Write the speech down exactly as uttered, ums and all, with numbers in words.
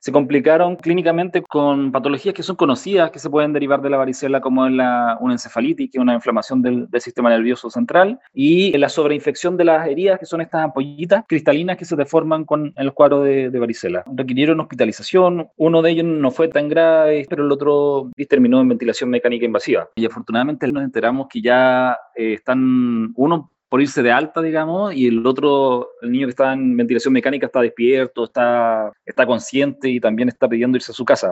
se complicaron clínicamente con patologías que son conocidas, que se pueden derivar de la varicela, como es la, una encefalitis, que es una inflamación del, del sistema nervioso central, y la sobreinfección de las heridas, que son estas ampollitas cristalinas que se deforman con el cuadro de, de varicela. Requirieron hospitalización, uno de ellos no fue tan grave, pero el otro terminó en ventilación mecánica invasiva. Y afortunadamente nos enteramos que ya eh, están, uno por irse de alta, digamos, y el otro, el niño que está en ventilación mecánica, está despierto, está, está consciente y también está pidiendo irse a su casa.